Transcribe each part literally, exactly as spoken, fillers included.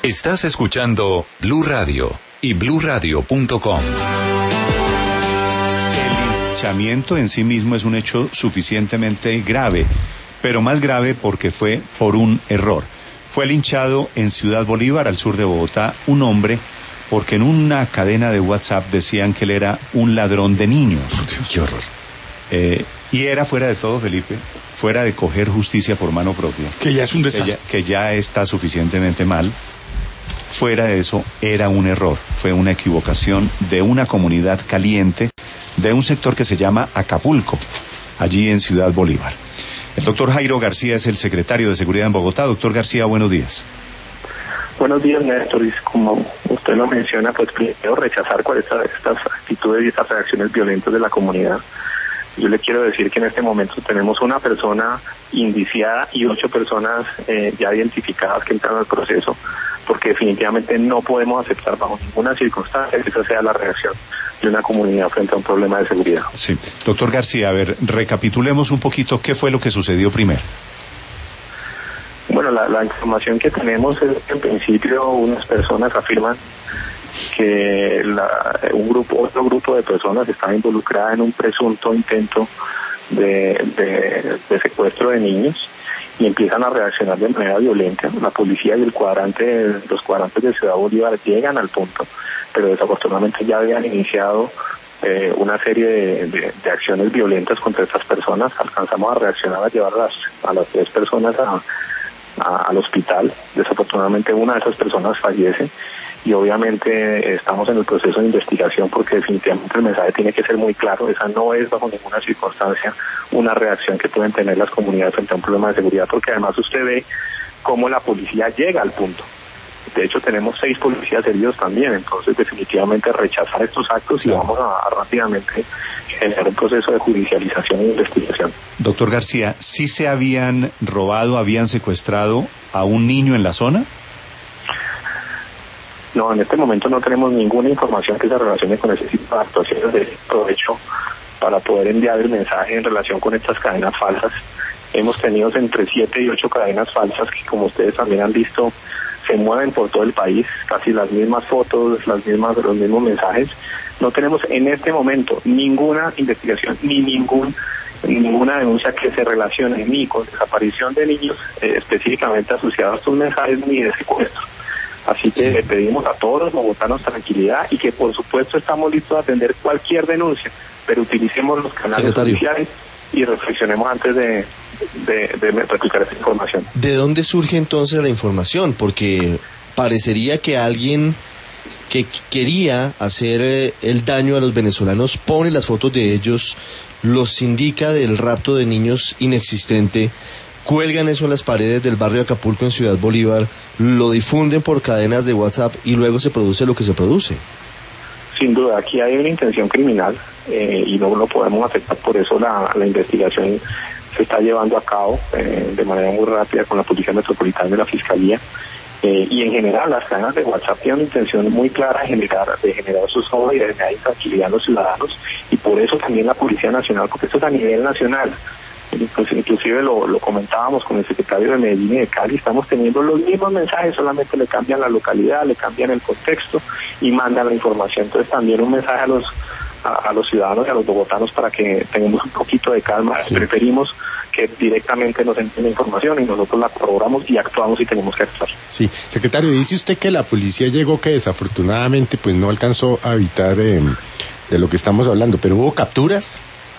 Estás escuchando Blue Radio y blue radio punto com. El linchamiento en sí mismo es un hecho suficientemente grave, pero más grave porque fue por un error. Fue linchado en Ciudad Bolívar, al sur de Bogotá, un hombre porque en una cadena de WhatsApp decían que él era un ladrón de niños. ¡Qué horror! Eh, y era, fuera de todo, Felipe, fuera de coger justicia por mano propia. Que ya es un desastre. Que ya, que ya está suficientemente mal. Fuera de eso, era un error. Fue una equivocación de una comunidad caliente de un sector que se llama Acapulco, allí en Ciudad Bolívar. El doctor Jairo García es el secretario de Seguridad en Bogotá. Doctor García, buenos días. Buenos días, Néstor. Como usted lo menciona, pues primero rechazar cuáles son estas actitudes y estas reacciones violentas de la comunidad. Yo le quiero decir que en este momento tenemos una persona indiciada y ocho personas eh, ya identificadas que entran al proceso, porque definitivamente no podemos aceptar bajo ninguna circunstancia que esa sea la reacción de una comunidad frente a un problema de seguridad. Sí. Doctor García, a ver, recapitulemos un poquito qué fue lo que sucedió primero. Bueno, la, la información que tenemos es que en principio unas personas afirman que la, un grupo, otro grupo de personas estaba involucrada en un presunto intento de, de, de secuestro de niños y empiezan a reaccionar de manera violenta. La policía y el cuadrante, los cuadrantes de Ciudad Bolívar llegan al punto, pero desafortunadamente ya habían iniciado eh, una serie de, de, de acciones violentas contra estas personas. Alcanzamos a reaccionar, a llevarlas a las tres personas a, a, al hospital. Desafortunadamente una de esas personas fallece. Y obviamente estamos en el proceso de investigación porque definitivamente el mensaje tiene que ser muy claro. Esa no es bajo ninguna circunstancia una reacción que pueden tener las comunidades frente a un problema de seguridad, porque además usted ve cómo la policía llega al punto. De hecho tenemos seis policías heridos también, entonces definitivamente rechazar estos actos y vamos a, a rápidamente generar un proceso de judicialización e investigación. Doctor García, ¿sí se habían robado, habían secuestrado a un niño en la zona? No, en este momento no tenemos ninguna información que se relacione con ese tipo de actuaciones. De provecho para poder enviar el mensaje en relación con estas cadenas falsas. Hemos tenido entre siete y ocho cadenas falsas que, como ustedes también han visto, se mueven por todo el país, casi las mismas fotos, las mismas, los mismos mensajes. No tenemos en este momento ninguna investigación ni ningún ninguna denuncia que se relacione ni con desaparición de niños eh, específicamente asociados a estos mensajes ni de secuestro. Así que le pedimos a todos los bogotanos tranquilidad y que por supuesto estamos listos a atender cualquier denuncia, pero utilicemos los canales judiciales y reflexionemos antes de, de, de replicar esta información. ¿De dónde surge entonces la información? Porque parecería que alguien que quería hacer el daño a los venezolanos pone las fotos de ellos, los indica del rapto de niños inexistente, cuelgan eso en las paredes del barrio Acapulco en Ciudad Bolívar, lo difunden por cadenas de WhatsApp y luego se produce lo que se produce. Sin duda, aquí hay una intención criminal eh, y no lo podemos aceptar, por eso la, la investigación se está llevando a cabo eh, de manera muy rápida con la Policía Metropolitana de la Fiscalía eh, y en general las cadenas de WhatsApp tienen una intención muy clara de generar, de generar zozobra y de generar intranquilidad a los ciudadanos, y por eso también la Policía Nacional, porque esto es a nivel nacional. Pues inclusive lo, lo comentábamos con el secretario de Medellín y de Cali, estamos teniendo los mismos mensajes, solamente le cambian la localidad, le cambian el contexto y mandan la información. Entonces también un mensaje a los a, a los ciudadanos y a los bogotanos para que tengamos un poquito de calma. Sí. Preferimos que directamente nos envíen la información y nosotros la corroboramos y actuamos si tenemos que actuar. Sí, secretario, dice usted que la policía llegó, que desafortunadamente pues no alcanzó a evitar eh, de lo que estamos hablando, pero ¿hubo capturas?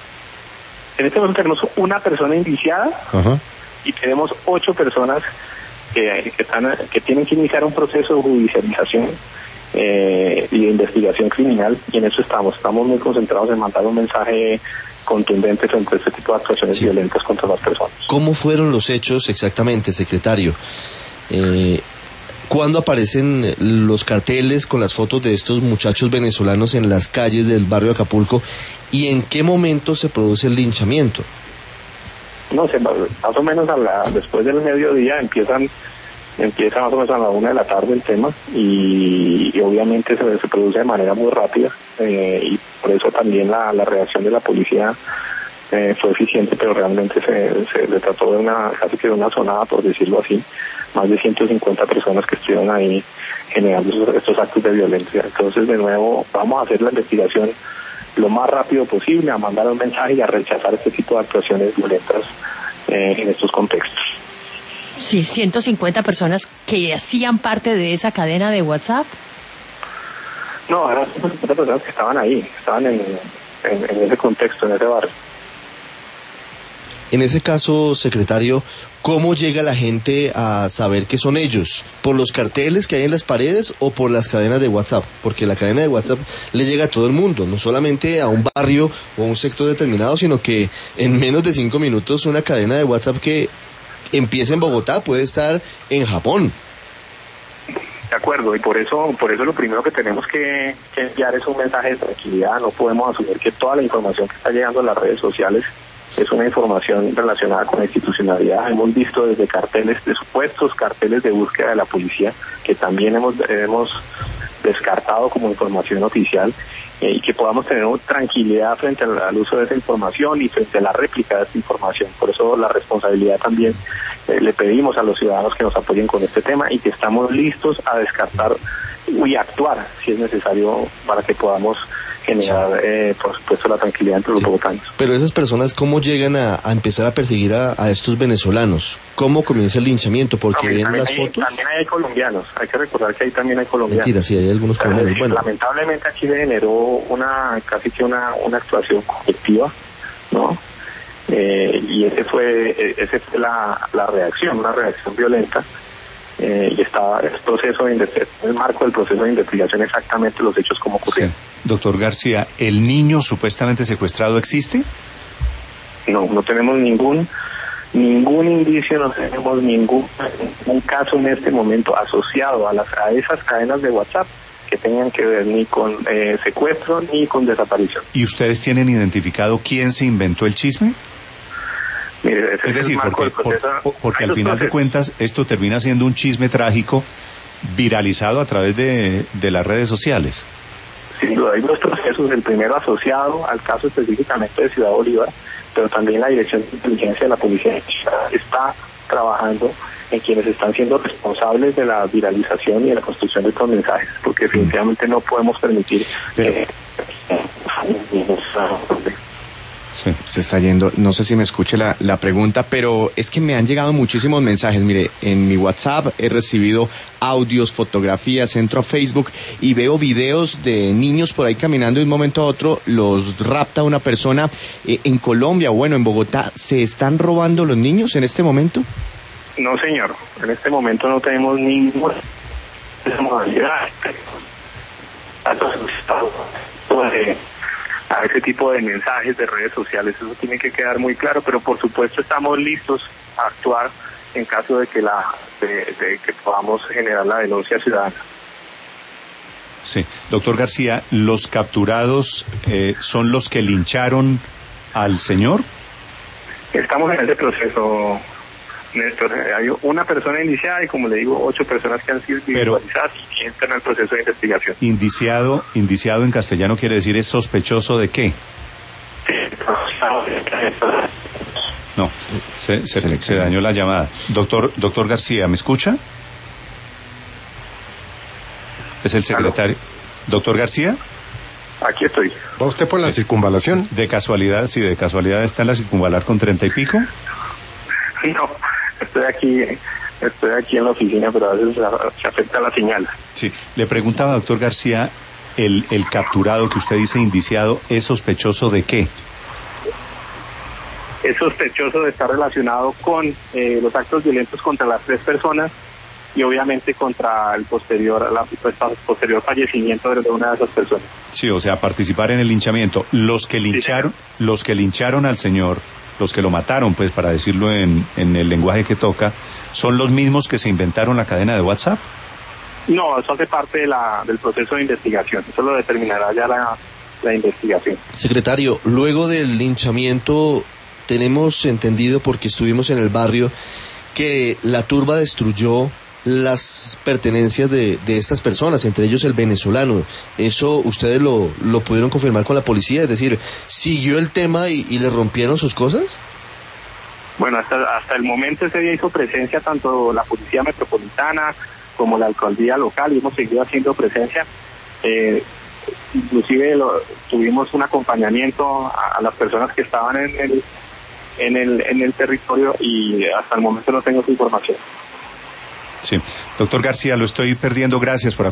En este momento tenemos una persona indiciada. Ajá. Y tenemos ocho personas que, que, están, que tienen que iniciar un proceso de judicialización eh, y de investigación criminal, y en eso estamos. Estamos muy concentrados en mandar un mensaje contundente frente a este tipo de actuaciones sí. violentas contra las personas. ¿Cómo fueron los hechos exactamente, secretario? Eh, ¿Cuándo aparecen los carteles con las fotos de estos muchachos venezolanos en las calles del barrio Acapulco? ¿Y en qué momento se produce el linchamiento? No sé, más o menos a la, después del mediodía empiezan, empieza más o menos a la una de la tarde el tema y, y obviamente se, se produce de manera muy rápida eh, y por eso también la, la reacción de la policía eh, fue eficiente, pero realmente se, se, se trató de una, casi que de una sonada, por decirlo así. más de ciento cincuenta personas que estuvieron ahí generando estos, estos actos de violencia. Entonces, de nuevo, vamos a hacer la investigación lo más rápido posible, a mandar un mensaje y a rechazar este tipo de actuaciones violentas eh, en estos contextos. Sí, ciento cincuenta personas que hacían parte de esa cadena de WhatsApp. No, eran ciento cincuenta personas que estaban ahí, estaban en, en, en ese contexto, en ese barrio. En ese caso, secretario, ¿cómo llega la gente a saber que son ellos? ¿Por los carteles que hay en las paredes o por las cadenas de WhatsApp? Porque la cadena de WhatsApp le llega a todo el mundo, no solamente a un barrio o a un sector determinado, sino que en menos de cinco minutos una cadena de WhatsApp que empieza en Bogotá puede estar en Japón. De acuerdo, y por eso por eso lo primero que tenemos que, que enviar es un mensaje de tranquilidad. No podemos asumir que toda la información que está llegando a las redes sociales es una información relacionada con la institucionalidad. Hemos visto desde carteles de supuestos carteles de búsqueda de la policía que también hemos hemos descartado como información oficial, eh, y que podamos tener tranquilidad frente al, al uso de esa información y frente a la réplica de esta información. Por eso la responsabilidad también eh, le pedimos a los ciudadanos que nos apoyen con este tema y que estamos listos a descartar y actuar si es necesario para que podamos generar, eh, por supuesto, la tranquilidad entre los sí. bogotanos. Pero esas personas, ¿cómo llegan a, a empezar a perseguir a, a estos venezolanos? ¿Cómo comienza el linchamiento? Porque también, ven también las hay, fotos. También hay colombianos, hay que recordar que ahí también hay colombianos. Mentira, sí, hay algunos colombianos. Eh, Bueno. Lamentablemente aquí se generó una, casi que una, una actuación colectiva, ¿no? Eh, y ese fue, ese fue la, la reacción, una reacción violenta. Eh, y estaba el proceso de en el marco del proceso de investigación exactamente los hechos como ocurrieron. Sí. Doctor García, ¿el niño supuestamente secuestrado existe? No, no tenemos ningún ningún indicio, no tenemos ningún, ningún caso en este momento asociado a las a esas cadenas de WhatsApp que tengan que ver ni con eh, secuestro ni con desaparición. ¿Y ustedes tienen identificado quién se inventó el chisme? Mire, ese es decir, es porque, proceso, por, porque al final procesos. de cuentas esto termina siendo un chisme trágico viralizado a través de, de las redes sociales. Sin duda, hay dos procesos, el primero asociado al caso específicamente de Ciudad Bolívar, pero también la Dirección de Inteligencia de la Policía está trabajando en quienes están siendo responsables de la viralización y de la construcción de estos mensajes, porque definitivamente no podemos permitir pero... que... Sí, se está yendo, no sé si me escuche la, la pregunta, pero es que me han llegado muchísimos mensajes. Mire, en mi WhatsApp he recibido audios, fotografías, entro a Facebook y veo videos de niños por ahí caminando y de un momento a otro los rapta una persona. Eh, en Colombia, bueno, en Bogotá, ¿se están robando los niños en este momento? No, señor, en este momento no tenemos ninguna modalidad a ese tipo de mensajes de redes sociales. Eso tiene que quedar muy claro, pero por supuesto estamos listos a actuar en caso de que la de, de que podamos generar la denuncia ciudadana. Sí, doctor García, ¿los capturados eh, son los que lincharon al señor? Estamos en ese proceso, Néstor. Hay una persona indiciada y, como le digo, ocho personas que han sido visualizadas y entran al proceso de investigación. Indiciado, indiciado en castellano quiere decir es sospechoso de qué. No, se, se, se dañó la llamada. Doctor, doctor García, ¿me escucha? Es el secretario. ¿Aló? Doctor García. Aquí estoy. ¿Va usted por la sí. circunvalación? De casualidad, sí, de casualidad está en la circunvalar con treinta y pico. No, estoy aquí, estoy aquí en la oficina, pero a veces se afecta la señal. Sí, le preguntaba, doctor García, el, el capturado que usted dice indiciado, ¿es sospechoso de qué? Es sospechoso de estar relacionado con eh, los actos violentos contra las tres personas y obviamente contra el posterior, la, el posterior fallecimiento de una de esas personas. Sí, o sea, participar en el linchamiento. Los que lincharon, sí, los que lincharon al señor, los que lo mataron, pues para decirlo en, en el lenguaje que toca, ¿son los mismos que se inventaron la cadena de WhatsApp? No, eso hace parte de la, del proceso de investigación. Eso lo determinará ya la, la investigación. Secretario, luego del linchamiento, tenemos entendido, porque estuvimos en el barrio, que la turba destruyó las pertenencias de, de estas personas, entre ellos el venezolano. ¿Eso ustedes lo, lo pudieron confirmar con la policía? Es decir, ¿siguió el tema y, y le rompieron sus cosas? Bueno, hasta, hasta el momento ese día hizo presencia tanto la Policía Metropolitana como la Alcaldía Local y hemos seguido haciendo presencia. Eh, inclusive lo, tuvimos un acompañamiento a, a las personas que estaban en el, en el en el territorio y hasta el momento no tengo su información. Sí. Doctor García, lo estoy perdiendo. Gracias por